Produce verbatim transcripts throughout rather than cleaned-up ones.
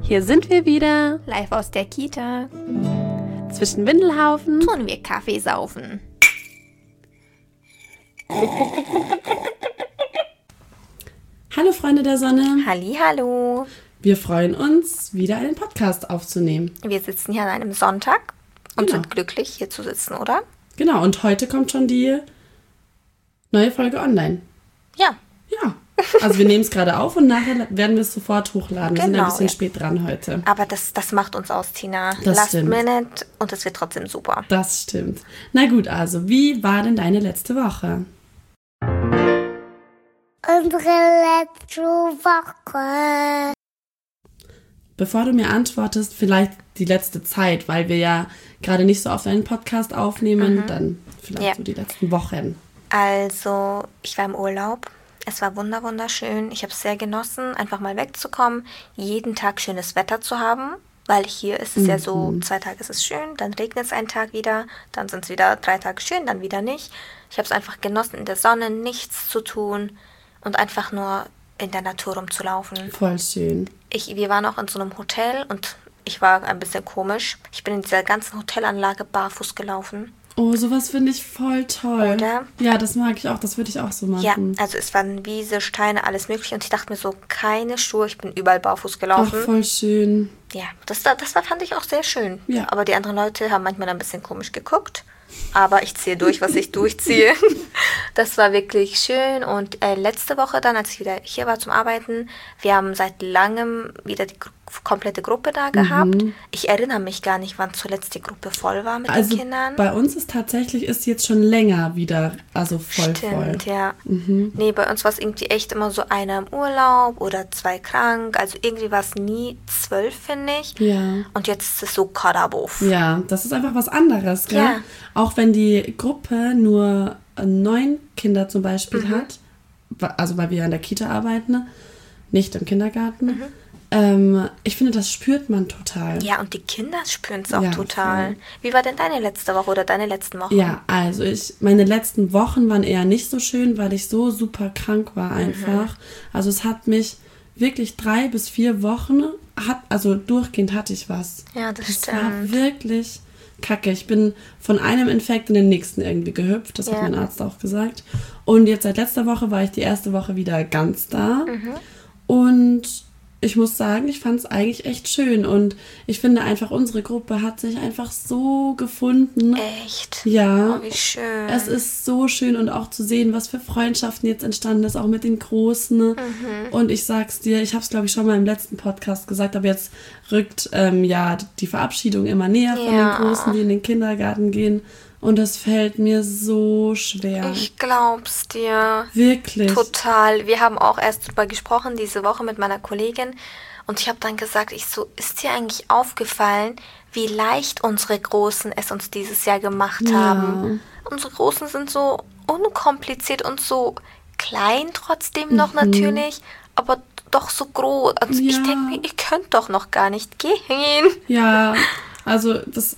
Hier sind wir wieder, live aus der Kita. Zwischen Windelhaufen tun wir Kaffee saufen. Hallo Freunde der Sonne. Hallihallo. Wir freuen uns, wieder einen Podcast aufzunehmen. Wir sitzen hier an einem Sonntag und Genau. sind glücklich, hier zu sitzen, oder? Genau, und heute kommt schon die neue Folge online. Ja. Ja, also wir nehmen es gerade auf und nachher werden wir es sofort hochladen. Wir sind Genau, ein bisschen ja. spät dran heute. Aber das, das macht uns aus, Tina. Das Last stimmt. Minute und es wird trotzdem super. Das stimmt. Na gut, also wie war denn deine letzte Woche? Unsere letzte Woche. Bevor du mir antwortest, vielleicht die letzte Zeit, weil wir ja gerade nicht so oft einen Podcast aufnehmen, Mhm. dann vielleicht Ja. so die letzten Wochen. Also, ich war im Urlaub. Es war wunder wunderschön. Ich habe es sehr genossen, einfach mal wegzukommen, jeden Tag schönes Wetter zu haben, weil hier ist es ja so, zwei Tage ist es schön, dann regnet es einen Tag wieder, dann sind es wieder drei Tage schön, dann wieder nicht. Ich habe es einfach genossen, in der Sonne nichts zu tun und einfach nur in der Natur rumzulaufen. Voll schön. Ich, wir waren auch in so einem Hotel und ich war ein bisschen komisch. Ich bin in dieser ganzen Hotelanlage barfuß gelaufen. Oh, sowas finde ich voll toll. Oder? Ja, das mag ich auch. Das würde ich auch so Ja, machen. also es waren Wiese, Steine, alles mögliche. Und ich dachte mir so, keine Schuhe, ich bin überall barfuß Ach, gelaufen. voll schön. Ja, das, da- das war, fand ich auch sehr schön. Ja. Aber die anderen Leute haben manchmal ein bisschen komisch geguckt. Aber ich ziehe durch, was ich durchziehe. Das war wirklich schön. Und äh, letzte Woche dann, als ich wieder hier war zum Arbeiten, wir haben seit langem wieder die gr- komplette Gruppe da gehabt. Ich erinnere mich gar nicht, wann zuletzt die Gruppe voll war mit Also den Kindern. bei uns ist tatsächlich, ist jetzt schon länger wieder, also voll Stimmt, voll. ja. Nee, bei uns war es irgendwie echt immer so einer im Urlaub oder zwei krank. Also irgendwie war es nie zwölf, finde ich. Ja. Und jetzt ist es so Kadabuff. Ja, das ist einfach was anderes, gell? Ja. Auch wenn die Gruppe nur äh, neun Kinder zum Beispiel Mhm. hat, wa- also weil wir ja in der Kita arbeiten, ne? Nicht im Kindergarten. Mhm. Ähm, ich finde, das spürt man total. Ja, und die Kinder spüren es auch Ja, total. voll. Wie war denn deine letzte Woche oder deine letzten Wochen? Ja, also ich, meine letzten Wochen waren eher nicht so schön, weil ich so super krank war einfach. Also es hat mich wirklich drei bis vier Wochen, hat, also durchgehend hatte ich was. Ja, das Das war stimmt. wirklich kacke. Ich bin von einem Infekt in den nächsten irgendwie gehüpft, das hat Ja. mein Arzt auch gesagt. Und jetzt seit letzter Woche war ich die erste Woche wieder ganz da. Mhm. Und ich muss sagen, ich fand es eigentlich echt schön. Und ich finde einfach, unsere Gruppe hat sich einfach so gefunden. Echt? Ja, Oh, wie schön. es ist so schön und auch zu sehen, was für Freundschaften jetzt entstanden ist, auch mit den Großen. Mhm. Und ich sag's dir, ich habe es glaube ich schon mal im letzten Podcast gesagt, aber jetzt rückt ähm, ja die Verabschiedung immer näher von Ja. den Großen, die in den Kindergarten gehen. Und das fällt mir so schwer. Ich glaub's dir. Wirklich. Total. Wir haben auch erst drüber gesprochen diese Woche mit meiner Kollegin und ich habe dann gesagt, ich so, ist dir eigentlich aufgefallen, wie leicht unsere Großen es uns dieses Jahr gemacht Ja. haben? Unsere Großen sind so unkompliziert und so klein trotzdem noch natürlich, aber doch so groß. Also ich Ja. denke mir, ihr könnt doch noch gar nicht gehen. Ja, also das.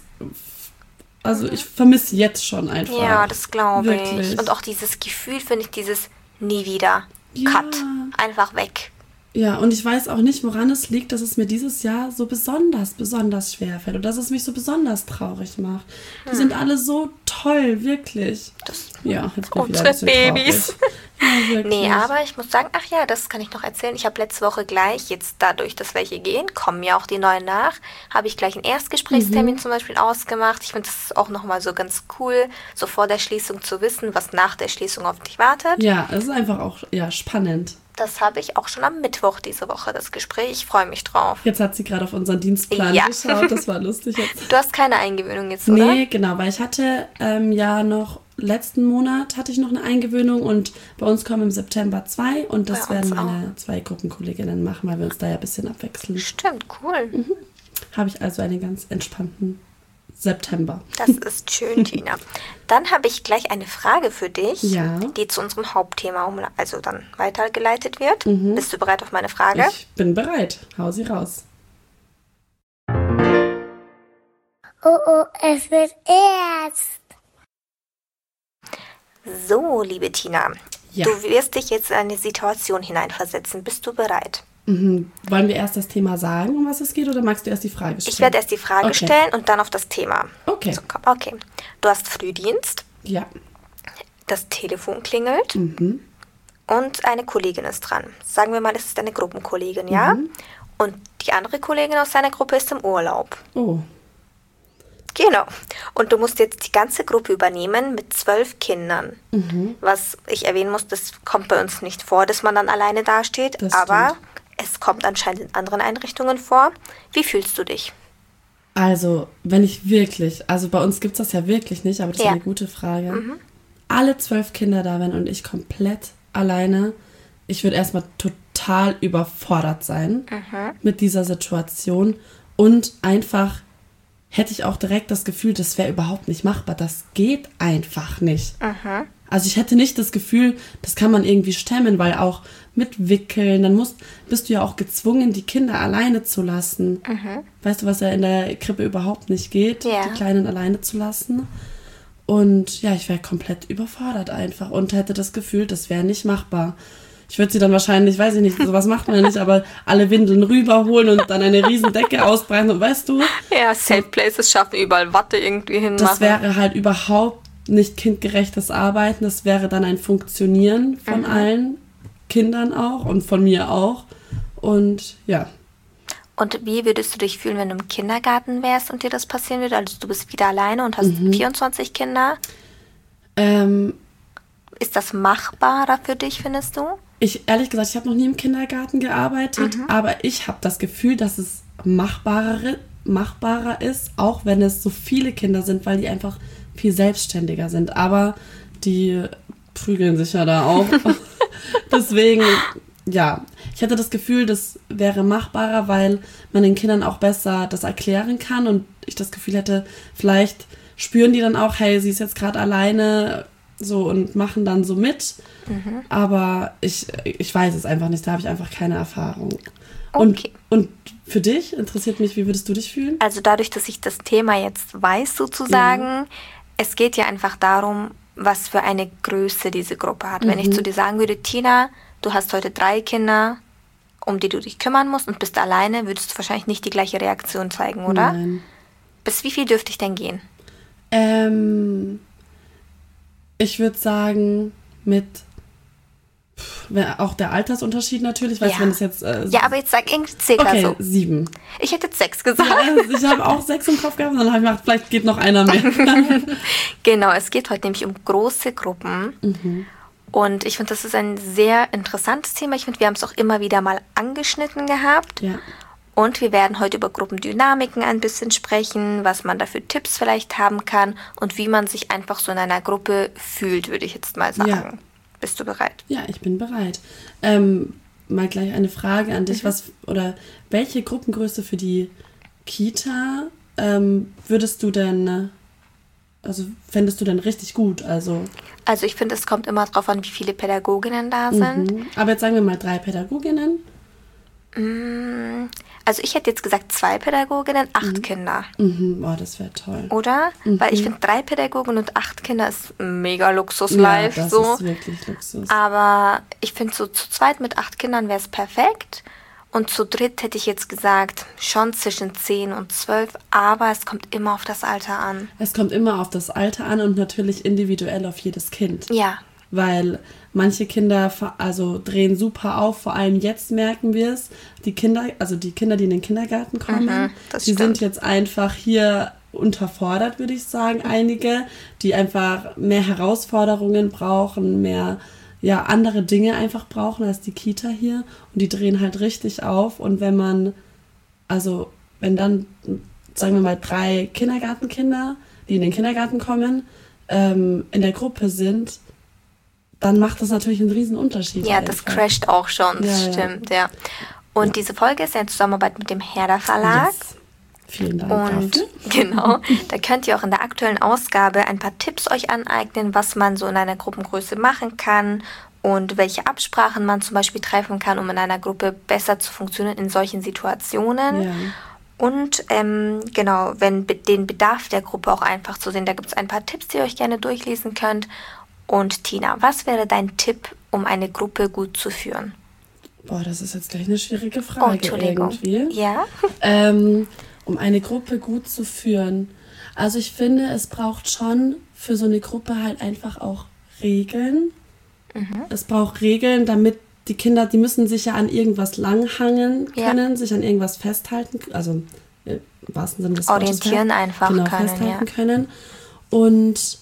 Also ich vermisse jetzt schon einfach. Ja, das glaube ich. Wirklich. Und auch dieses Gefühl, finde ich, dieses nie wieder. Ja. Cut. Einfach weg. Ja, und ich weiß auch nicht, woran es liegt, dass es mir dieses Jahr so besonders, besonders schwer fällt und dass es mich so besonders traurig macht. Die sind alle so toll, wirklich. Das Ja, jetzt bin ich wieder Unsere ein bisschen Babys. traurig. Ja, wirklich. Nee, aber ich muss sagen, ach ja, das kann ich noch erzählen. Ich habe letzte Woche gleich, jetzt dadurch, dass welche gehen, kommen ja auch die neuen nach, habe ich gleich einen Erstgesprächstermin zum Beispiel ausgemacht. Ich finde, das ist auch nochmal so ganz cool, so vor der Schließung zu wissen, was nach der Schließung auf dich wartet. Ja, es ist einfach auch ja, spannend. Das habe ich auch schon am Mittwoch diese Woche, das Gespräch. Ich freue mich drauf. Jetzt hat sie gerade auf unseren Dienstplan Ja. geschaut, das war lustig jetzt. Du hast keine Eingewöhnung jetzt, oder? Nee, genau, weil ich hatte ähm, ja noch, letzten Monat hatte ich noch eine Eingewöhnung und bei uns kommen im September zwei und das Bei uns werden meine zwei Gruppenkolleginnen machen, weil wir uns da ja ein bisschen abwechseln. Stimmt, cool. Habe ich also einen ganz entspannten September. Das ist schön, Tina. Dann habe ich gleich eine Frage für dich, Ja. die zu unserem Hauptthema um, also dann weitergeleitet wird. Bist du bereit auf meine Frage? Ich bin bereit. Hau sie raus. Oh oh, es wird erst. So, liebe Tina, Ja. du wirst dich jetzt in eine Situation hineinversetzen. Bist du bereit? Mhm. Wollen wir erst das Thema sagen, um was es geht, oder magst du erst die Frage stellen? Ich werde erst die Frage okay. stellen und dann auf das Thema. Okay. So, komm. Okay. Du hast Frühdienst. Ja. Das Telefon klingelt. Mhm. Und eine Kollegin ist dran. Sagen wir mal, es ist eine Gruppenkollegin, ja? Mhm. Und die andere Kollegin aus seiner Gruppe ist im Urlaub. Oh. Genau. Und du musst jetzt die ganze Gruppe übernehmen mit zwölf Kindern. Mhm. Was ich erwähnen muss, das kommt bei uns nicht vor, dass man dann alleine dasteht. Das aber stimmt. es kommt anscheinend in anderen Einrichtungen vor. Wie fühlst du dich? Also, wenn ich wirklich, also bei uns gibt es das ja wirklich nicht, aber das Ja. ist eine gute Frage. Mhm. Alle zwölf Kinder da wären und ich komplett alleine, ich würde erstmal total überfordert sein Mhm. mit dieser Situation und einfach hätte ich auch direkt das Gefühl, das wäre überhaupt nicht machbar. Das geht einfach nicht. Mhm. Also ich hätte nicht das Gefühl, das kann man irgendwie stemmen, weil auch mit Wickeln, dann musst, bist du ja auch gezwungen, die Kinder alleine zu lassen. Mhm. Weißt du, was ja in der Krippe überhaupt nicht geht, Ja. die Kleinen alleine zu lassen. Und ja, ich wäre komplett überfordert einfach und hätte das Gefühl, das wäre nicht machbar. Ich würde sie dann wahrscheinlich, weiß ich nicht, sowas macht man ja nicht, aber alle Windeln rüberholen und dann eine riesen Decke ausbreiten und weißt du, Ja, Safe Places schaffen, überall Watte irgendwie hinmachen. das wäre halt überhaupt nicht kindgerechtes Arbeiten, das wäre dann ein Funktionieren von Mhm. allen Kindern auch und von mir auch. Und ja, Und wie würdest du dich fühlen, wenn du im Kindergarten wärst und dir das passieren würde? Also du bist wieder alleine und hast Mhm. vierundzwanzig Kinder. ähm, Ist das machbarer für dich, findest du? ich, ehrlich gesagt, ich habe noch nie im Kindergarten gearbeitet, aber ich habe das Gefühl, dass es machbarer, machbarer ist, auch wenn es so viele Kinder sind, weil die einfach viel selbstständiger sind. Aber die prügeln sich ja da auch. Deswegen, ja, ich hätte das Gefühl, das wäre machbarer, weil man den Kindern auch besser das erklären kann und ich das Gefühl hätte, vielleicht spüren die dann auch, hey, sie ist jetzt gerade alleine, so, und machen dann so mit. Mhm. Aber ich, ich weiß es einfach nicht, da habe ich einfach keine Erfahrung. Okay. Und, und für dich interessiert mich, wie würdest du dich fühlen? Also dadurch, dass ich das Thema jetzt weiß sozusagen, es geht ja einfach darum, was für eine Größe diese Gruppe hat. Wenn ich zu dir sagen würde, Tina, du hast heute drei Kinder, um die du dich kümmern musst und bist alleine, würdest du wahrscheinlich nicht die gleiche Reaktion zeigen, oder? Nein. Bis wie viel dürfte ich denn gehen? Ähm, ich würde sagen, mit pff, wär auch der Altersunterschied natürlich, weißt du, Ja. wenn es jetzt... Äh, Ja, aber jetzt sag irgendwie circa okay, so. sieben. Ich hätte jetzt sechs gesagt. Ja, also ich habe auch sechs im Kopf gehabt und dann habe ich gedacht, vielleicht geht noch einer mehr. Genau, es geht heute nämlich um große Gruppen. Und ich finde, das ist ein sehr interessantes Thema. Ich finde, wir haben es auch immer wieder mal angeschnitten gehabt. Ja. Und wir werden heute über Gruppendynamiken ein bisschen sprechen, was man da für Tipps vielleicht haben kann und wie man sich einfach so in einer Gruppe fühlt, würde ich jetzt mal sagen. Ja. Bist du bereit? Ja, ich bin bereit. Ähm, mal gleich eine Frage an dich. Mhm. Was oder welche Gruppengröße für die Kita ähm, würdest du denn, also fändest du denn richtig gut? Also, Also ich finde, es kommt immer darauf an, wie viele Pädagoginnen da sind. mhm. Aber jetzt sagen wir mal drei Pädagoginnen. Also ich hätte jetzt gesagt zwei Pädagoginnen, acht Kinder, Mhm. Oh, das wäre toll. oder? Weil ich finde, drei Pädagogen und acht Kinder ist mega Luxus live. Ja, das so. ist wirklich Luxus. Aber ich finde, so zu zweit mit acht Kindern wäre es perfekt. Und zu dritt hätte ich jetzt gesagt, schon zwischen zehn und zwölf. Aber es kommt immer auf das Alter an. Es kommt immer auf das Alter an und natürlich individuell auf jedes Kind. Ja, Weil manche Kinder ver- also drehen super auf, vor allem jetzt merken wir es. Die Kinder, also die Kinder, die in den Kindergarten kommen, Mhm, das die stimmt. sind jetzt einfach hier unterfordert, würde ich sagen. Einige, die einfach mehr Herausforderungen brauchen, mehr ja, andere Dinge einfach brauchen als die Kita hier. Und die drehen halt richtig auf. Und wenn man, also wenn dann, sagen wir mal, drei Kindergartenkinder, die in den Kindergarten kommen, ähm, in der Gruppe sind, dann macht das natürlich einen riesen Unterschied. ja, das einfach. crasht auch schon, das Ja, ja. stimmt, ja. Und diese Folge ist ja in Zusammenarbeit mit dem Herder Verlag. Yes. Vielen Dank Und dafür. genau, da könnt ihr auch in der aktuellen Ausgabe ein paar Tipps euch aneignen, was man so in einer Gruppengröße machen kann und welche Absprachen man zum Beispiel treffen kann, um in einer Gruppe besser zu funktionieren in solchen Situationen. Ja. Und ähm, genau, wenn be- den Bedarf der Gruppe auch einfach zu sehen, da gibt es ein paar Tipps, die ihr euch gerne durchlesen könnt. Und Tina, was wäre dein Tipp, um eine Gruppe gut zu führen? Boah, das ist jetzt gleich eine schwierige Oh, Frage Entschuldigung. irgendwie. Ja? Ähm, um eine Gruppe gut zu führen. Also ich finde, es braucht schon für so eine Gruppe halt einfach auch Regeln. Mhm. Es braucht Regeln, damit die Kinder, die müssen sich ja an irgendwas langhangen können, Ja. sich an irgendwas festhalten, also im wahrsten Sinne des Wortes Orientieren fest- einfach genau, können, festhalten ja. können. Und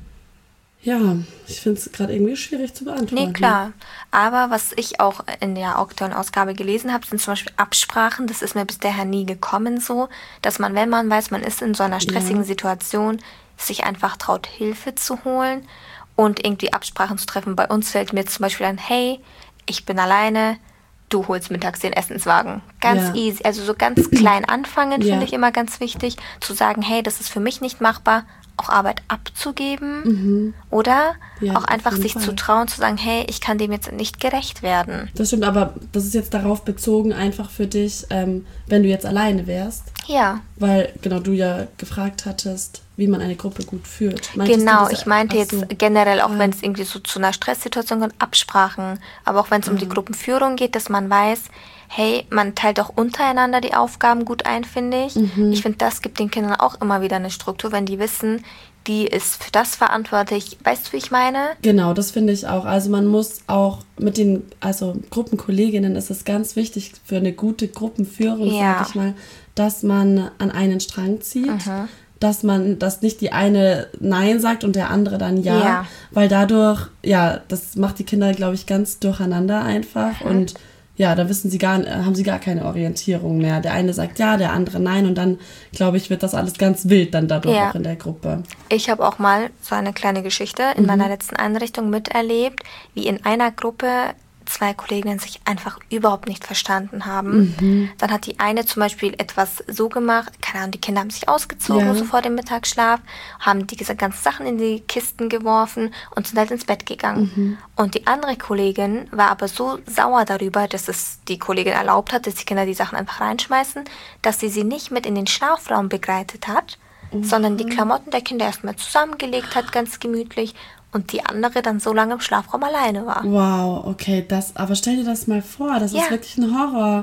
ja, ich finde es gerade irgendwie schwierig zu beantworten. Nee, klar. Aber was ich auch in der aktuellen Ausgabe gelesen habe, sind zum Beispiel Absprachen. Das ist mir bis dahin nie gekommen so, dass man, wenn man weiß, man ist in so einer stressigen Ja. Situation, sich einfach traut, Hilfe zu holen und irgendwie Absprachen zu treffen. Bei uns fällt mir zum Beispiel an, hey, ich bin alleine, du holst mittags den Essenswagen. Ganz Ja. easy. Also so ganz klein anfangen, Ja. finde ich immer ganz wichtig. Zu sagen, hey, das ist für mich nicht machbar, auch Arbeit abzugeben. Oder Ja, auch auf einfach jeden sich Fall. zu trauen, zu sagen, hey, ich kann dem jetzt nicht gerecht werden. Das stimmt, aber das ist jetzt darauf bezogen, einfach für dich, ähm, wenn du jetzt alleine wärst. Ja, Weil, genau, du ja gefragt hattest, wie man eine Gruppe gut führt. Meintest du genau. diese- Ich meinte ach jetzt so. generell, auch Ah. wenn es irgendwie so zu einer Stresssituation kommt, Absprachen. Aber auch wenn es um die Gruppenführung geht, dass man weiß, hey, man teilt auch untereinander die Aufgaben gut ein, finde ich. Mhm. Ich finde, das gibt den Kindern auch immer wieder eine Struktur, wenn die wissen, die ist für das verantwortlich. Weißt du, wie ich meine? Genau, das finde ich auch. Also man muss auch mit den, also Gruppenkolleginnen ist es ganz wichtig für eine gute Gruppenführung, Ja. sag ich mal, dass man an einen Strang zieht. Dass man, dass nicht die eine Nein sagt und der andere dann Ja, Ja. weil dadurch, ja, das macht die Kinder, glaube ich, ganz durcheinander einfach und ja, da wissen sie gar, haben sie gar keine Orientierung mehr. Der eine sagt Ja, der andere Nein und dann, glaube ich, wird das alles ganz wild dann dadurch Ja. auch in der Gruppe. Ich habe auch mal so eine kleine Geschichte in meiner letzten Einrichtung miterlebt, wie in einer Gruppe zwei Kolleginnen sich einfach überhaupt nicht verstanden haben. Dann hat die eine zum Beispiel etwas so gemacht, keine Ahnung, die Kinder haben sich ausgezogen, Ja. so vor dem Mittagsschlaf, haben die ganzen Sachen in die Kisten geworfen und sind halt ins Bett gegangen. Und die andere Kollegin war aber so sauer darüber, dass es die Kollegin erlaubt hat, dass die Kinder die Sachen einfach reinschmeißen, dass sie sie nicht mit in den Schlafraum begleitet hat, sondern die Klamotten der Kinder erstmal zusammengelegt hat, ganz gemütlich, und die andere dann so lange im Schlafraum alleine war. Wow, okay, das, aber stell dir das mal vor, das Ja. ist wirklich ein Horror,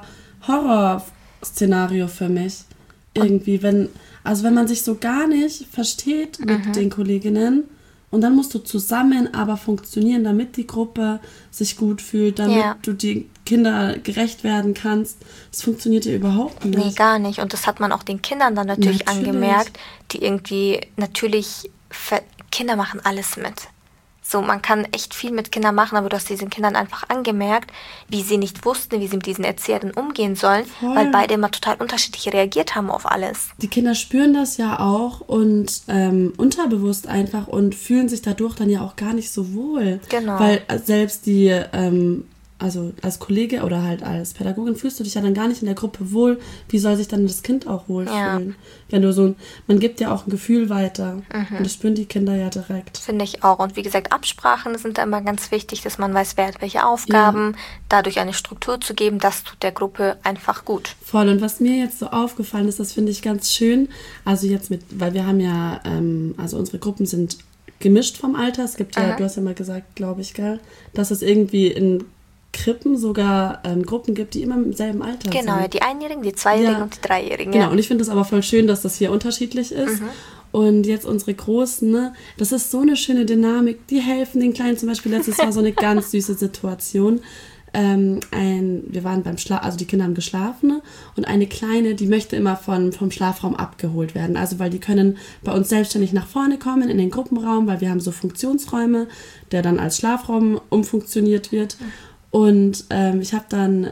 Horror-Szenario für mich. Irgendwie, wenn, also wenn man sich so gar nicht versteht mit den Kolleginnen und dann musst du zusammen aber funktionieren, damit die Gruppe sich gut fühlt, damit Ja. du die Kinder gerecht werden kannst. Das funktioniert ja überhaupt nicht. Nee, gar nicht. Und das hat man auch den Kindern dann natürlich, Natürlich. angemerkt, die irgendwie natürlich, ver- Kinder machen alles mit. So, man kann echt viel mit Kindern machen, aber du hast diesen Kindern einfach angemerkt, wie sie nicht wussten, wie sie mit diesen Erzieherinnen umgehen sollen, Voll. weil beide immer total unterschiedlich reagiert haben auf alles. Die Kinder spüren das ja auch und ähm, unterbewusst einfach und fühlen sich dadurch dann ja auch gar nicht so wohl. Genau. Weil äh, selbst die, ähm, also als Kollege oder halt als Pädagogin fühlst du dich ja dann gar nicht in der Gruppe wohl. Wie soll sich dann das Kind auch wohlfühlen? Wenn du so, man gibt ja auch ein Gefühl weiter und das spüren die Kinder ja direkt. Finde ich auch. Und wie gesagt, Absprachen sind da immer ganz wichtig, dass man weiß, wer hat welche Aufgaben, dadurch eine Struktur zu geben, das tut der Gruppe einfach gut. Voll. Und was mir jetzt so aufgefallen ist, das finde ich ganz schön. Also jetzt mit, weil wir haben ja, ähm, also unsere Gruppen sind gemischt vom Alter. Es gibt ja, Mhm. du hast ja mal gesagt, glaube ich, gell, dass es irgendwie in Krippen sogar ähm, Gruppen gibt, die immer im selben Alter Genau, ja, sind. die Einjährigen, die Zweijährigen Ja. und die Dreijährigen. Genau, ja. und ich finde es aber voll schön, dass das hier unterschiedlich ist. Mhm. Und jetzt unsere Großen, ne, das ist so eine schöne Dynamik. Die helfen den Kleinen zum Beispiel. Letztes Jahr so eine ganz süße Situation. Ähm, ein, wir waren beim Schlaf, also die Kinder haben geschlafen, ne? Und eine Kleine, die möchte immer von, vom Schlafraum abgeholt werden. Also weil die können bei uns selbstständig nach vorne kommen in den Gruppenraum, weil wir haben so Funktionsräume, der dann als Schlafraum umfunktioniert wird. Und ähm, ich habe dann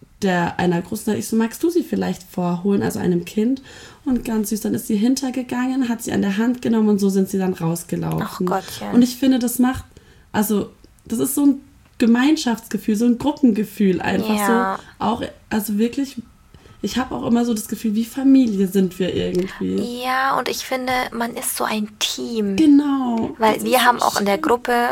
der einer Großen, ich so, magst du sie vielleicht vorholen, also einem Kind? Und ganz süß, dann ist sie hintergegangen, hat sie an der Hand genommen und so sind sie dann rausgelaufen. Ach Gottchen. Und ich finde, das macht, also das ist so ein Gemeinschaftsgefühl, so ein Gruppengefühl einfach Ja. so. Auch, also wirklich, ich habe auch immer so das Gefühl, wie Familie sind wir irgendwie. Ja, und ich finde, man ist so ein Team. Genau. Weil Das wir ist haben so auch in der schön. Gruppe,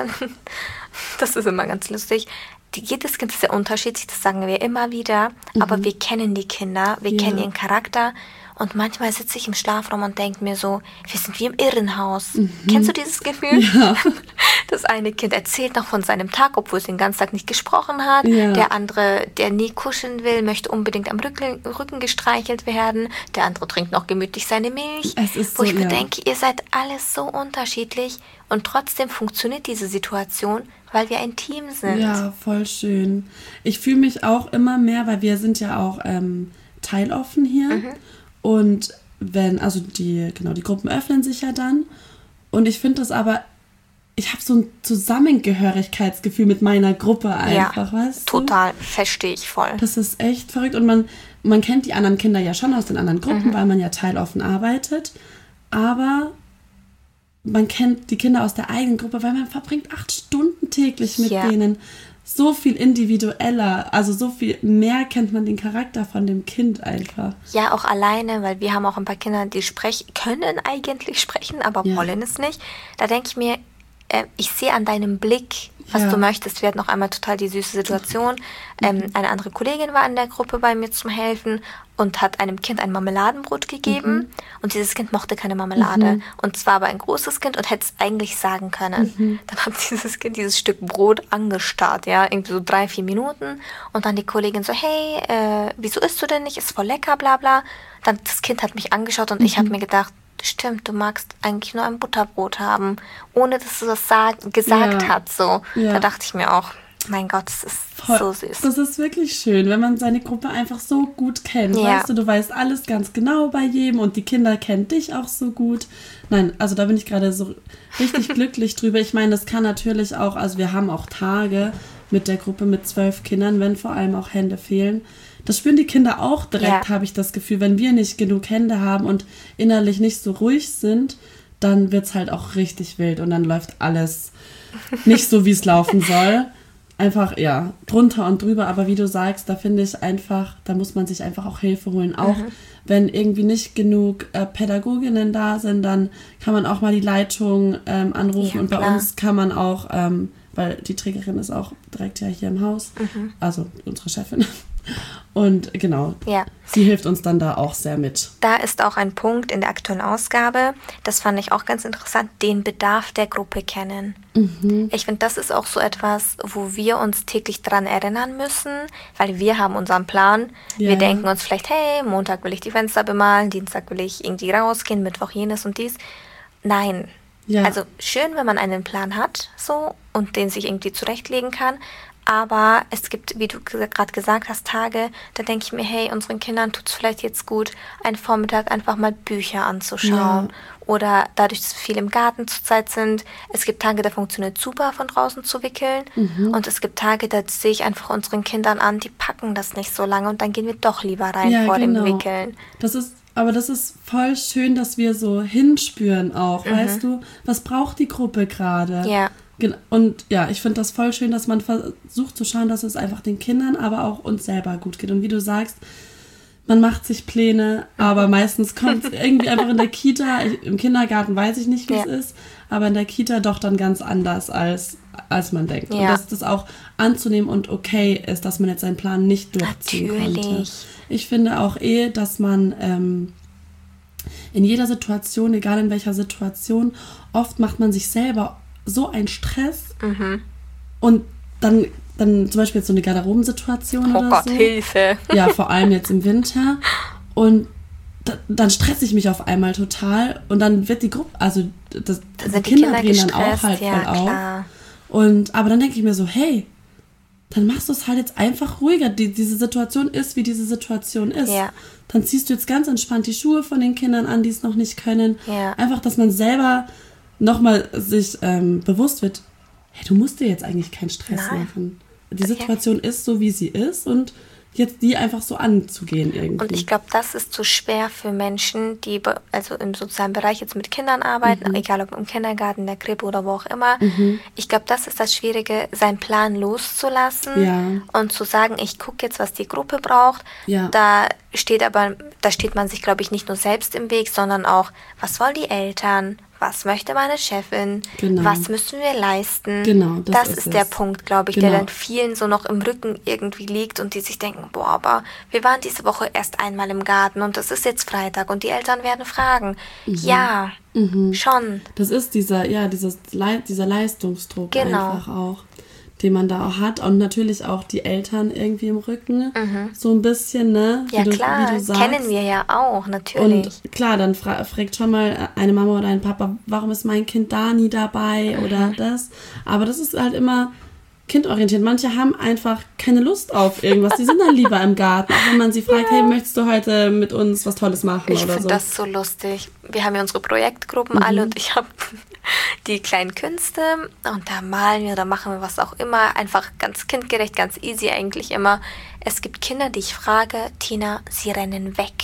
das ist immer ganz lustig, die, jedes Kind ist sehr unterschiedlich, das sagen wir immer wieder, aber wir kennen die Kinder, wir Ja. kennen ihren Charakter Und manchmal sitze ich im Schlafraum und denke mir so, wir sind wie im Irrenhaus. Mhm. Kennst du dieses Gefühl? Ja. Das eine Kind erzählt noch von seinem Tag, obwohl es den ganzen Tag nicht gesprochen hat. Ja. Der andere, der nie kuscheln will, möchte unbedingt am Rücken, Rücken gestreichelt werden. Der andere trinkt noch gemütlich seine Milch. Es ist wo so, ich mir ja. denke, ihr seid alles so unterschiedlich. Und trotzdem funktioniert diese Situation, weil wir ein Team sind. Ja, voll schön. Ich fühle mich auch immer mehr, weil wir sind ja auch ähm, teiloffen hier. Mhm. Und wenn, also die, genau, die Gruppen öffnen sich ja dann. Und ich finde das aber, ich habe so ein Zusammengehörigkeitsgefühl mit meiner Gruppe einfach, ja, weißt du? Total, verstehe ich voll. Das ist echt verrückt. Und man, man kennt die anderen Kinder ja schon aus den anderen Gruppen, mhm. weil man ja teiloffen arbeitet. Aber man kennt die Kinder aus der eigenen Gruppe, weil man verbringt acht Stunden täglich mit ja. denen. So viel individueller, also so viel mehr kennt man den Charakter von dem Kind einfach. Ja, auch alleine, weil wir haben auch ein paar Kinder, die sprechen, können eigentlich sprechen, aber ja. wollen es nicht. Da denke ich mir, äh, ich sehe an deinem Blick, was ja. du möchtest. Wir hatten noch einmal total die süße Situation. Ähm, eine andere Kollegin war in der Gruppe bei mir zum Helfen und hat einem Kind ein Marmeladenbrot gegeben. Mhm. Und dieses Kind mochte keine Marmelade. Mhm. Und zwar aber ein großes Kind und hätte es eigentlich sagen können. Mhm. Dann hat dieses Kind dieses Stück Brot angestarrt, ja, irgendwie so drei, vier Minuten. Und dann die Kollegin so, hey, äh, wieso isst du denn nicht? Ist voll lecker, bla bla. Dann das Kind hat mich angeschaut und mhm. ich habe mir gedacht, stimmt, du magst eigentlich nur ein Butterbrot haben, ohne dass du das sag- gesagt ja. hast. So. Ja. Da dachte ich mir auch, mein Gott, das ist Voll, so süß. Das ist wirklich schön, wenn man seine Gruppe einfach so gut kennt. Ja. Weißt du, du weißt alles ganz genau bei jedem und die Kinder kennen dich auch so gut. Nein, also da bin ich gerade so richtig glücklich drüber. Ich meine, das kann natürlich auch, also wir haben auch Tage mit der Gruppe mit zwölf Kindern, wenn vor allem auch Hände fehlen. Das spüren die Kinder auch direkt, ja. habe ich das Gefühl. Wenn wir nicht genug Hände haben und innerlich nicht so ruhig sind, dann wird es halt auch richtig wild und dann läuft alles nicht so, wie es laufen soll. Einfach, ja, drunter und drüber. Aber wie du sagst, da finde ich einfach, da muss man sich einfach auch Hilfe holen. Auch mhm. wenn irgendwie nicht genug äh, Pädagoginnen da sind, dann kann man auch mal die Leitung ähm, anrufen. Ja, und bei klar. uns kann man auch, ähm, weil die Trägerin ist auch direkt ja hier im Haus, mhm. also unsere Chefin. Und genau, ja. sie hilft uns dann da auch sehr mit. Da ist auch ein Punkt in der aktuellen Ausgabe, das fand ich auch ganz interessant, den Bedarf der Gruppe kennen. Mhm. Ich finde, das ist auch so etwas, wo wir uns täglich dran erinnern müssen, weil wir haben unseren Plan. Ja. Wir denken uns vielleicht, hey, Montag will ich die Fenster bemalen, Dienstag will ich irgendwie rausgehen, Mittwoch jenes und dies. Nein. Ja. Also schön, wenn man einen Plan hat so und den sich irgendwie zurechtlegen kann. Aber es gibt, wie du gerade gesagt hast, Tage, da denke ich mir, hey, unseren Kindern tut es vielleicht jetzt gut, einen Vormittag einfach mal Bücher anzuschauen. Ja. Oder dadurch, dass wir viel im Garten zurzeit sind. Es gibt Tage, da funktioniert super, von draußen zu wickeln. Mhm. Und es gibt Tage, da sehe ich einfach unseren Kindern an, die packen das nicht so lange und dann gehen wir doch lieber rein ja, vor genau. dem Wickeln. Das ist, aber das ist voll schön, dass wir so hinspüren auch, mhm. weißt du? Was braucht die Gruppe gerade? Ja. Und ja, ich finde das voll schön, dass man versucht zu schauen, dass es einfach den Kindern, aber auch uns selber gut geht. Und wie du sagst, man macht sich Pläne, aber meistens kommt es irgendwie einfach in der Kita, ich, im Kindergarten weiß ich nicht, wie es ja. ist, aber in der Kita doch dann ganz anders, als, als man denkt. Ja. Und dass das auch anzunehmen und okay ist, dass man jetzt seinen Plan nicht durchziehen Natürlich. konnte. Ich finde auch eh, dass man ähm, in jeder Situation, egal in welcher Situation, oft macht man sich selber so ein Stress mhm. und dann, dann zum Beispiel jetzt so eine Garderobensituation oh oder Gott, so. Hilfe. Ja, vor allem jetzt im Winter und da, dann stresse ich mich auf einmal total und dann wird die Gruppe, also das, da die, die Kinder, Kinder drehen dann auch halt ja, voll klar. auf. Und, aber dann denke ich mir so, hey, dann machst du es halt jetzt einfach ruhiger. Die, diese Situation ist, wie diese Situation ist. Ja. Dann ziehst du jetzt ganz entspannt die Schuhe von den Kindern an, die es noch nicht können. Ja. Einfach, dass man selber nochmal sich ähm, bewusst wird, hey, du musst dir jetzt eigentlich keinen Stress Nein. machen. Die Situation okay. ist so, wie sie ist und jetzt die einfach so anzugehen irgendwie. Und ich glaube, das ist zu schwer für Menschen, die also im sozialen Bereich jetzt mit Kindern arbeiten, mhm. egal ob im Kindergarten, in der Krippe oder wo auch immer. Mhm. Ich glaube, das ist das Schwierige, seinen Plan loszulassen ja. und zu sagen, ich gucke jetzt, was die Gruppe braucht. Ja. Da steht aber, da steht man sich, glaube ich, nicht nur selbst im Weg, sondern auch, was wollen die Eltern? Was möchte meine Chefin? Genau. Was müssen wir leisten? Genau, das, das ist, ist es. der Punkt, glaube ich, genau. der dann vielen so noch im Rücken irgendwie liegt und die sich denken, boah, aber wir waren diese Woche erst einmal im Garten und es ist jetzt Freitag und die Eltern werden fragen. Mhm. Ja, mhm. schon. Das ist dieser, ja, dieses Le- dieser Leistungsdruck genau. einfach auch, den man da auch hat und natürlich auch die Eltern irgendwie im Rücken, mhm. so ein bisschen, ne? Ja, wie klar, du, wie du sagst. kennen wir ja auch, natürlich. Und klar, dann fra- fragt schon mal eine Mama oder ein Papa, warum ist mein Kind da nie dabei mhm. oder das. Aber das ist halt immer kindorientiert. Manche haben einfach keine Lust auf irgendwas. Die sind dann lieber im Garten. Auch wenn man sie fragt, ja. hey, möchtest du heute mit uns was Tolles machen ich oder so. Ich finde das so lustig. Wir haben ja unsere Projektgruppen mhm. alle und ich habe die kleinen Künste und da malen wir oder machen wir was auch immer. Einfach ganz kindgerecht, ganz easy eigentlich immer. Es gibt Kinder, die ich frage, Tina, sie rennen weg.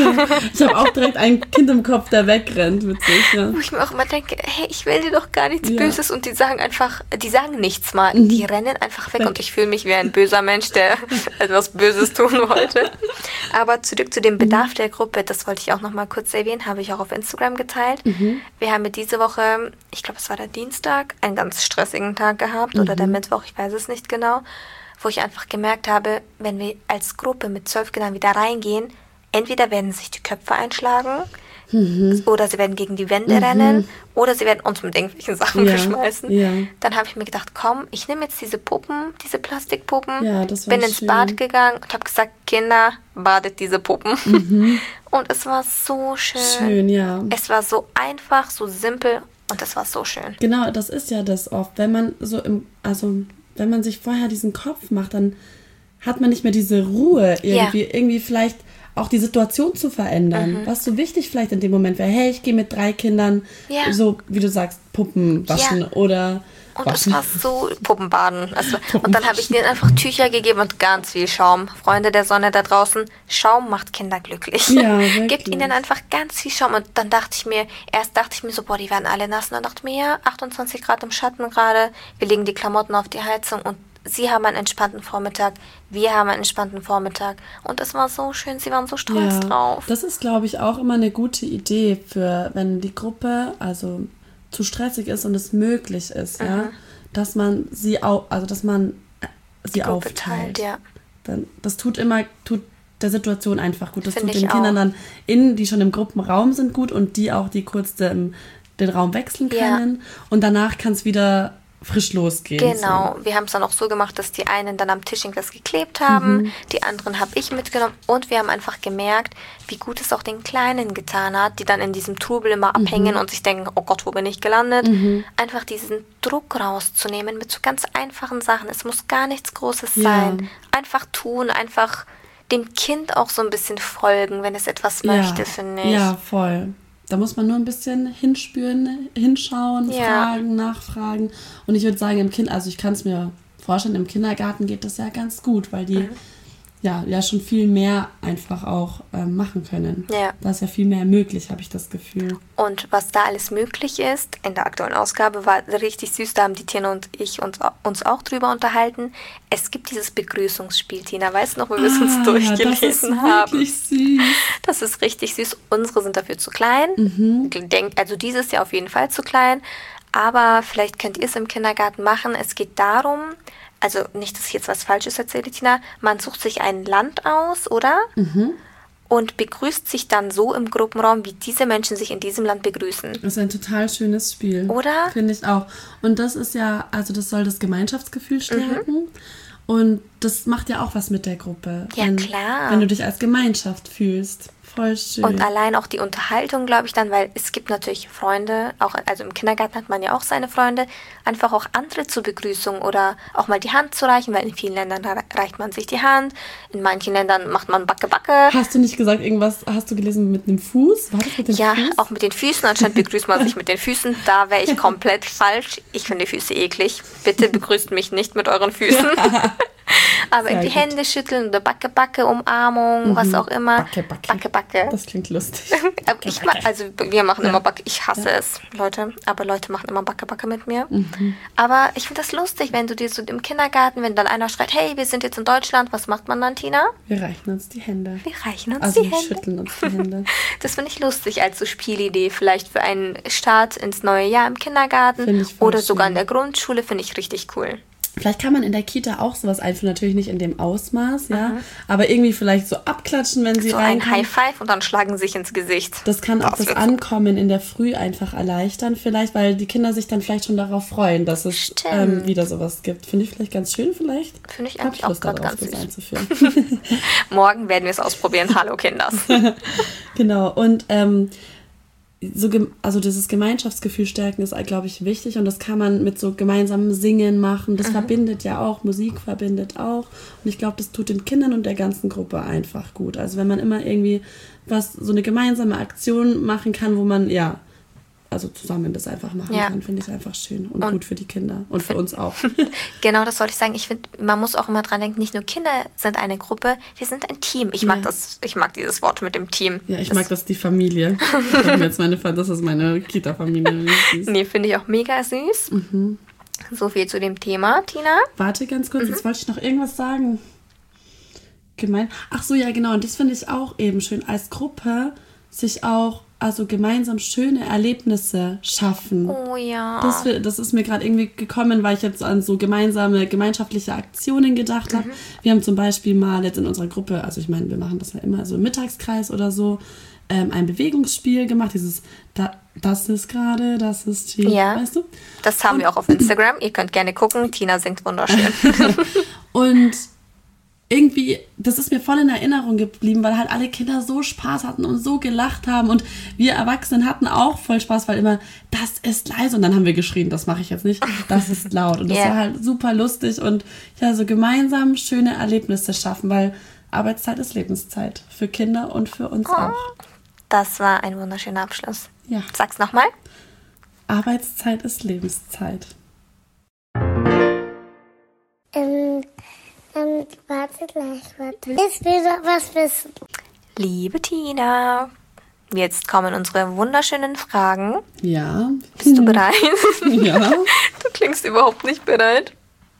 Ich habe auch direkt ein Kind im Kopf, der wegrennt, witzig. Ja. Wo ich mir auch immer denke, hey, ich will dir doch gar nichts ja. Böses und die sagen einfach, die sagen nichts mal, mhm. die rennen einfach weg, weg. Und ich fühle mich wie ein böser Mensch, der etwas Böses tun wollte. Aber zurück zu dem Bedarf mhm. der Gruppe, das wollte ich auch noch mal kurz erwähnen, habe ich auch auf Instagram geteilt. Mhm. Wir haben mit diese Woche, ich glaube es war der Dienstag, einen ganz stressigen Tag gehabt mhm. oder der Mittwoch, ich weiß es nicht genau, wo ich einfach gemerkt habe, wenn wir als Gruppe mit zwölf Kindern wieder reingehen, entweder werden sich die Köpfe einschlagen mhm. oder sie werden gegen die Wände mhm. rennen oder sie werden uns mit irgendwelchen Sachen ja. geschmeißen. Ja. Dann habe ich mir gedacht, komm, ich nehme jetzt diese Puppen, diese Plastikpuppen, ja, das war bin ins schön. Bad gegangen und habe gesagt, Kinder, badet diese Puppen. Mhm. Und es war so schön. Schön, ja. Es war so einfach, so simpel und es war so schön. Genau, das ist ja das oft, wenn man so im, also wenn man sich vorher diesen Kopf macht, dann hat man nicht mehr diese Ruhe irgendwie, ja. irgendwie vielleicht auch die Situation zu verändern. Mhm. Was so wichtig vielleicht in dem Moment wäre, hey, ich gehe mit drei Kindern, ja. so wie du sagst, Puppen waschen ja. oder und waschen. es war so Puppenbaden. Also, Puppen und dann habe ich denen einfach Tücher gegeben und ganz viel Schaum. Freunde der Sonne da draußen, Schaum macht Kinder glücklich. Ja, Gebt ihnen einfach ganz viel Schaum. Und dann dachte ich mir, erst dachte ich mir so, boah, die werden alle nass. Und dann dachte ich mir, ja, achtundzwanzig Grad im Schatten gerade. Wir legen die Klamotten auf die Heizung und sie haben einen entspannten Vormittag, wir haben einen entspannten Vormittag. Und es war so schön, sie waren so stolz ja, drauf. Das ist, glaube ich, auch immer eine gute Idee, für wenn die Gruppe also zu stressig ist und es möglich ist, mhm. ja, dass man sie auch, also dass man sie die Gruppe aufteilt. Teilt, ja. Dann, das tut immer, tut der Situation einfach gut. Das Find tut den Kindern auch. Dann, in, die schon im Gruppenraum sind, gut und die auch, die kurz den, den Raum wechseln können. Ja. Und danach kann es wieder frisch losgehen. Genau, so. Wir haben es dann auch so gemacht, dass die einen dann am Tisch irgendwas geklebt haben, mhm. die anderen habe ich mitgenommen und wir haben einfach gemerkt, wie gut es auch den Kleinen getan hat, die dann in diesem Trubel immer abhängen mhm. und sich denken, oh Gott, wo bin ich gelandet? Mhm. Einfach diesen Druck rauszunehmen mit so ganz einfachen Sachen. Es muss gar nichts Großes ja. sein. Einfach tun, einfach dem Kind auch so ein bisschen folgen, wenn es etwas ja. möchte, finde ich. Ja, voll. Da muss man nur ein bisschen hinspüren, hinschauen, ja. fragen, nachfragen. Und ich würde sagen, im Kind, also ich kann es mir vorstellen, im Kindergarten geht das ja ganz gut, weil die mhm. ja, ja schon viel mehr einfach auch ähm, machen können. Ja. Da ist ja viel mehr möglich, habe ich das Gefühl. Und was da alles möglich ist, in der aktuellen Ausgabe war richtig süß, da haben die Tina und ich uns, uns auch drüber unterhalten. Es gibt dieses Begrüßungsspiel, Tina, weißt du noch, wo wir es ah, uns durchgelesen ja, haben? Das ist wirklich süß. Das ist richtig süß. Unsere sind dafür zu klein. Mhm. Also dieses Jahr auf jeden Fall zu klein. Aber vielleicht könnt ihr es im Kindergarten machen. Es geht darum, also nicht, dass ich jetzt was Falsches erzähle, Tina, man sucht sich ein Land aus, oder? Mhm. Und begrüßt sich dann so im Gruppenraum, wie diese Menschen sich in diesem Land begrüßen. Das ist ein total schönes Spiel. Oder? Finde ich auch. Und das ist ja, also das soll das Gemeinschaftsgefühl stärken. Mhm. Und das macht ja auch was mit der Gruppe. Ja, wenn, klar. Wenn du dich als Gemeinschaft fühlst. Voll schön. Und allein auch die Unterhaltung, glaube ich dann, weil es gibt natürlich Freunde, auch also im Kindergarten hat man ja auch seine Freunde, einfach auch andere zur Begrüßung oder auch mal die Hand zu reichen, weil in vielen Ländern reicht man sich die Hand, in manchen Ländern macht man Backe Backe. Hast du nicht gesagt, irgendwas hast du gelesen mit einem Fuß? War das mit dem ja, Fuß? Ja, auch mit den Füßen, anscheinend begrüßt man sich mit den Füßen, da wäre ich komplett falsch. Ich finde die Füße eklig. Bitte begrüßt mich nicht mit euren Füßen. Ja. Aber Sehr irgendwie gut. Hände schütteln oder Backe, Backe, Umarmung, was auch immer. Backe, Backe. Backe, Backe. Das klingt lustig. Aber ich ma- also wir machen Ja. immer Backe. Ich hasse es, Leute. Aber Leute machen immer Backe, Backe mit mir. Aber ich finde das lustig, wenn du dir so im Kindergarten, wenn dann einer schreit, hey, wir sind jetzt in Deutschland, was macht man dann, Tina? Wir reichen uns die Hände. Wir reichen uns Also die wir Hände. schütteln uns die Hände. Das finde ich lustig als so Spielidee, vielleicht für einen Start ins neue Jahr im Kindergarten Finde ich voll oder sogar schön. in der Grundschule, finde ich richtig cool. Vielleicht kann man in der Kita auch sowas einführen, natürlich nicht in dem Ausmaß, ja, aber irgendwie vielleicht so abklatschen, wenn sie So ein reinkommen. High Five und dann schlagen sie sich ins Gesicht. Das kann auch das wird- Ankommen in der Früh einfach erleichtern, vielleicht, weil die Kinder sich dann vielleicht schon darauf freuen, dass es Stimmt. ähm, wieder sowas gibt. Finde ich vielleicht ganz schön, vielleicht. Finde ich Hab eigentlich auch Lust gerade darauf, ganz das süß. einzuführen. Morgen werden wir es ausprobieren. Hallo Kinders. Genau, und ähm, so, gem- also dieses Gemeinschaftsgefühl stärken ist, glaube ich, wichtig und das kann man mit so gemeinsamem Singen machen. Das verbindet ja auch, Musik verbindet auch und ich glaube, das tut den Kindern und der ganzen Gruppe einfach gut. Also wenn man immer irgendwie was, so eine gemeinsame Aktion machen kann, wo man, ja, also zusammen das einfach machen Ja. kann, finde ich einfach schön und, Und- gut für die Kinder und für uns auch. Genau, das wollte ich sagen. Ich finde, man muss auch immer dran denken, nicht nur Kinder sind eine Gruppe, wir sind ein Team. Ich mag Ja. das, ich mag dieses Wort mit dem Team. Ja, ich das, mag das, die Familie. Ich hab mir jetzt meine, das ist meine Kita-Familie. Nee, finde ich auch mega süß. Mhm. So viel zu dem Thema, Tina. Warte ganz kurz, jetzt wollte ich noch irgendwas sagen. Gemein. Ach so, ja, genau. Und das finde ich auch eben schön, als Gruppe sich auch also gemeinsam schöne Erlebnisse schaffen. Oh ja. Das, fi- das ist mir gerade irgendwie gekommen, weil ich jetzt an so gemeinsame gemeinschaftliche Aktionen gedacht habe. Wir haben zum Beispiel mal jetzt in unserer Gruppe, also ich meine, wir machen das ja immer so im Mittagskreis oder so, ähm, ein Bewegungsspiel gemacht. Dieses, da, das ist gerade, das ist die, Ja. weißt du? Das haben wir auch auf Instagram. Ihr könnt gerne gucken. Tina singt wunderschön. Und irgendwie, das ist mir voll in Erinnerung geblieben, weil halt alle Kinder so Spaß hatten und so gelacht haben und wir Erwachsenen hatten auch voll Spaß, weil immer, das ist leise und dann haben wir geschrien, das mache ich jetzt nicht, das ist laut und das Ja. war halt super lustig und ja, so gemeinsam schöne Erlebnisse schaffen, weil Arbeitszeit ist Lebenszeit für Kinder und für uns auch. Das war ein wunderschöner Abschluss. Ja, Sag's nochmal. Arbeitszeit ist Lebenszeit. Ähm, ähm, warte gleich, warte. Ich will noch was wissen. Liebe Tina, jetzt kommen unsere wunderschönen Fragen. Ja. Bist du bereit? Ja. Du klingst überhaupt nicht bereit.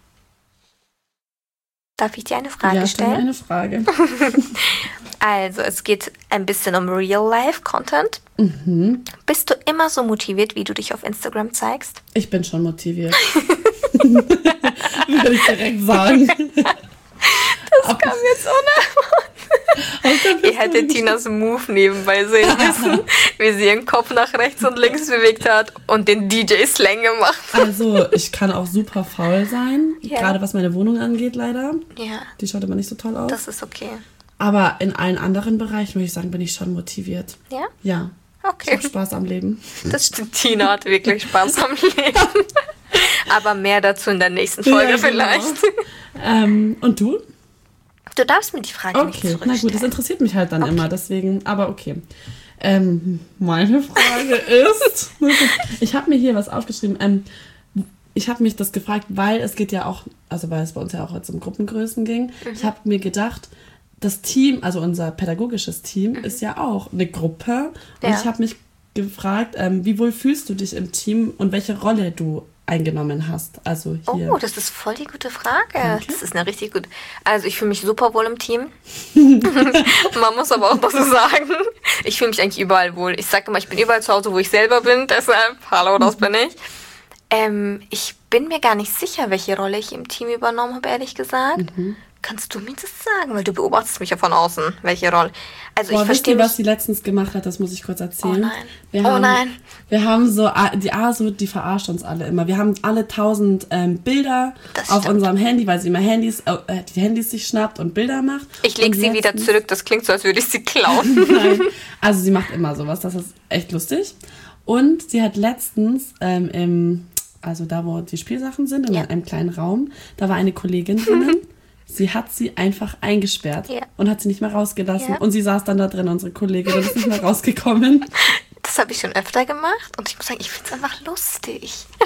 Darf ich dir eine Frage Ja, stell mir stellen? eine Frage. Also, es geht ein bisschen um Real-Life-Content. Mhm. Bist du immer so motiviert, wie du dich auf Instagram zeigst? Ich bin schon motiviert. Würde ich direkt sagen. Das kam jetzt unerwartet. Ihr hättet Tinas Move nebenbei sehen müssen, wie sie ihren Kopf nach rechts und links bewegt hat und den D J-Slang gemacht. Also, ich kann auch super faul sein. Ja. Gerade was meine Wohnung angeht, leider. Ja, Die schaut immer nicht so toll aus. das ist okay. Aber in allen anderen Bereichen, würde ich sagen, bin ich schon motiviert. Ja? Ja. Ich Okay. habe Spaß am Leben. Das stimmt, Tina hat wirklich Spaß am Leben. Aber mehr dazu in der nächsten Folge Ja, genau. vielleicht. Ähm, und du? Du darfst mir die Frage nicht Okay, na zurückstellen. gut, das interessiert mich halt dann immer, deswegen, aber okay. Ähm, meine Frage ist, ich habe mir hier was aufgeschrieben, ähm, ich habe mich das gefragt, weil es geht ja auch, also weil es bei uns ja auch jetzt um Gruppengrößen ging, Mhm. ich habe mir gedacht, das Team, also unser pädagogisches Team, ist ja auch eine Gruppe und Mhm. Ja. ich habe mich gefragt, ähm, wie wohl fühlst du dich im Team und welche Rolle du eingenommen hast, also hier. Oh, das ist voll die gute Frage. Danke. Das ist eine richtig gut. Also ich fühle mich super wohl im Team. Man muss aber auch dazu sagen, ich fühle mich eigentlich überall wohl. Ich sage immer, ich bin überall zu Hause, wo ich selber bin. Deshalb, hallo, das bin ich. Ähm, ich bin mir gar nicht sicher, welche Rolle ich im Team übernommen habe, ehrlich gesagt. Mhm. Kannst du mir das sagen? Weil du beobachtest mich ja von außen, welche Rolle. Also Boah, ich wisst verstehe ihr, mich... was sie letztens gemacht hat? Das muss ich kurz erzählen. Oh nein. Wir Oh haben, nein. Wir haben so, die ASO, die verarscht uns alle immer. Wir haben alle tausend ähm, Bilder Das auf stimmt. unserem Handy, weil sie immer Handys, äh, die Handys sich schnappt und Bilder macht. Ich lege Und sie wieder letztens- zurück. Das klingt so, als würde ich sie klauen. Nein. Also sie macht immer sowas, das ist echt lustig. Und sie hat letztens ähm, im, also da, wo die Spielsachen sind, in Ja. einem kleinen Raum, da war eine Kollegin drinnen. Sie hat sie einfach eingesperrt Ja. und hat sie nicht mehr rausgelassen. Ja. Und sie saß dann da drin, unsere Kollegin, und ist nicht mehr rausgekommen. Das habe ich schon öfter gemacht und ich muss sagen, ich finde es einfach lustig.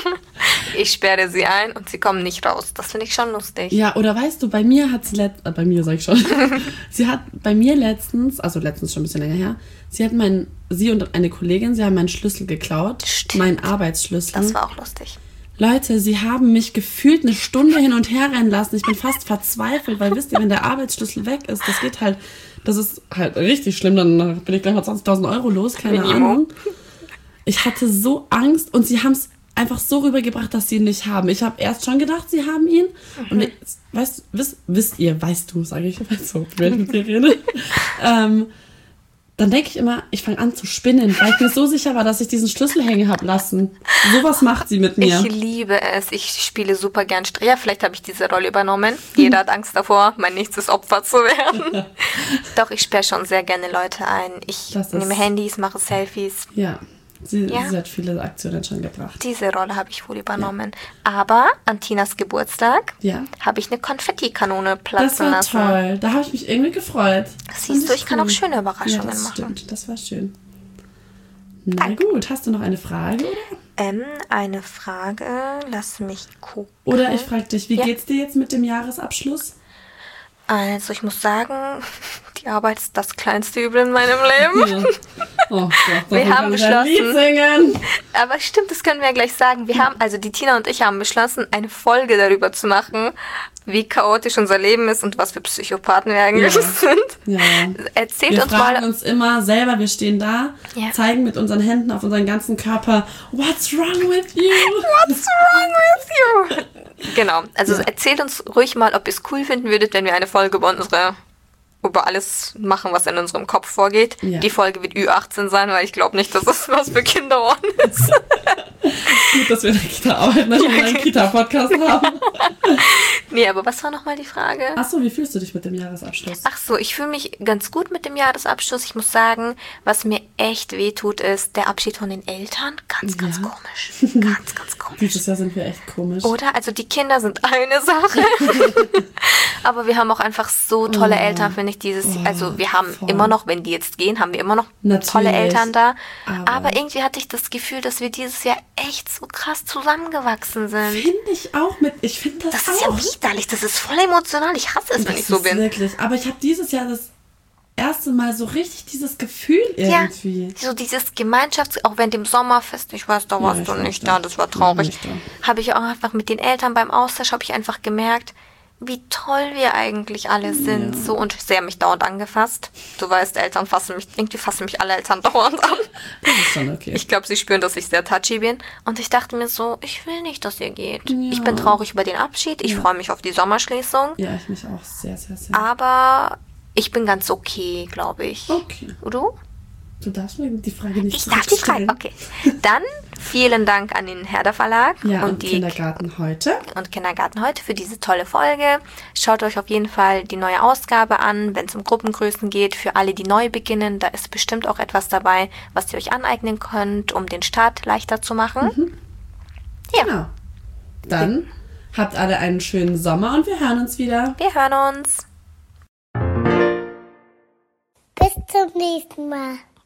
Ich sperre sie ein und sie kommen nicht raus. Das finde ich schon lustig. Ja, oder weißt du, bei mir hat sie letztens, äh, bei mir sag ich schon, sie hat bei mir letztens, also letztens schon ein bisschen länger her, sie hat meinen, sie und eine Kollegin, sie haben meinen Schlüssel geklaut, Stimmt. meinen Arbeitsschlüssel. Das war auch lustig. Leute, sie haben mich gefühlt eine Stunde hin und her rennen lassen. Ich bin fast verzweifelt, weil wisst ihr, wenn der Arbeitsschlüssel weg ist, das geht halt, das ist halt richtig schlimm, dann bin ich gleich mal zwanzigtausend Euro los, keine Minimum. Ahnung. Ich hatte so Angst und sie haben es einfach so rübergebracht, dass sie ihn nicht haben. Ich habe erst schon gedacht, sie haben ihn. Mhm. Und ich, weißt, wisst, wisst ihr, weißt du, sage ich, weil so, wenn ich mit dir rede. ähm, dann denke ich immer, ich fange an zu spinnen, weil ich mir so sicher war, dass ich diesen Schlüssel hängen habe lassen. Sowas macht sie mit mir. Ich liebe es. Ich spiele super gern Streiche. Ja, vielleicht habe ich diese Rolle übernommen. Jeder hat Angst davor, mein nächstes Opfer zu werden. Doch, ich sperre schon sehr gerne Leute ein. Ich nehme Handys, mache Selfies. Ja. Sie, ja. sie hat viele Aktionen schon gebracht. Diese Rolle habe ich wohl übernommen. Ja. Aber an Tinas Geburtstag ja. habe ich eine Konfettikanone platzen lassen. Das war lassen. Toll. Da habe ich mich irgendwie gefreut. Siehst du, ich cool. kann auch schöne Überraschungen ja, das machen. Stimmt, das war schön. Na Danke. Gut, hast du noch eine Frage? Oder? Ähm, eine Frage, lass mich gucken. Oder ich frage dich, wie ja. geht's dir jetzt mit dem Jahresabschluss? Also ich muss sagen, die Arbeit ist das kleinste Übel in meinem Leben. Ja. Oh Gott, wir haben beschlossen. Lied singen. Aber stimmt, das können wir ja gleich sagen. Wir haben, also die Tina und ich haben beschlossen, eine Folge darüber zu machen, wie chaotisch unser Leben ist und was für Psychopathen wir eigentlich ja. sind. Ja. Erzählt wir uns mal. Wir fragen uns immer selber, wir stehen da, ja. zeigen mit unseren Händen auf unseren ganzen Körper, what's wrong with you? What's wrong with you? Genau, also ja. erzählt uns ruhig mal, ob ihr es cool finden würdet, wenn wir eine Folge über unsere, über alles machen, was in unserem Kopf vorgeht. Ja. Die Folge wird Ü achtzehn sein, weil ich glaube nicht, dass das was für Kinderohren ist. Gut, dass wir in der Kita arbeiten, dass wir einen Kita-Podcast haben. Nee, aber was war nochmal die Frage? Ach so, wie fühlst du dich mit dem Jahresabschluss? Ach so, ich fühle mich ganz gut mit dem Jahresabschluss. Ich muss sagen, was mir echt wehtut, ist der Abschied von den Eltern. Ganz, ganz ja. komisch. Ganz, ganz komisch. Dieses Jahr sind wir echt komisch. Oder? Also die Kinder sind eine Sache. Aber wir haben auch einfach so tolle oh. Eltern, finde ich, dieses oh, also wir haben voll. immer noch, wenn die jetzt gehen, haben wir immer noch Natürlich. tolle Eltern da. Aber, aber irgendwie hatte ich das Gefühl, dass wir dieses Jahr echt so krass zusammengewachsen sind. Finde ich auch mit, ich finde das Das auch. ist ja widerlich, das ist voll emotional. Ich hasse es, wenn ich so bin. Wirklich, aber ich habe dieses Jahr das erste Mal so richtig dieses Gefühl irgendwie. Ja, so dieses Gemeinschafts-, auch während dem Sommerfest, ich weiß, da warst ja, du nicht da, das war traurig. Habe ich auch einfach mit den Eltern beim Austausch, habe ich einfach gemerkt, wie toll wir eigentlich alle sind. Ja. So, und sie haben mich dauernd angefasst. Du weißt, Eltern fassen mich, irgendwie fassen mich alle Eltern dauernd an. Das ist schon okay. Ich glaube, sie spüren, dass ich sehr touchy bin. Und ich dachte mir so, ich will nicht, dass ihr geht. Ja. Ich bin traurig über den Abschied. Ich ja. freue mich auf die Sommerschließung. Ja, ich mich auch sehr, sehr, sehr. Aber ich bin ganz okay, glaube ich. Okay. Und du? Du darfst mir die Frage nicht Ich darf die Frage, okay. Dann vielen Dank an den Herder Verlag ja, und, und die Kindergarten heute. Und Kindergarten heute für diese tolle Folge. Schaut euch auf jeden Fall die neue Ausgabe an, wenn es um Gruppengrößen geht. Für alle, die neu beginnen, da ist bestimmt auch etwas dabei, was ihr euch aneignen könnt, um den Start leichter zu machen. Mhm. Ja. Genau. Dann habt alle einen schönen Sommer und wir hören uns wieder. Wir hören uns. Bis zum nächsten Mal.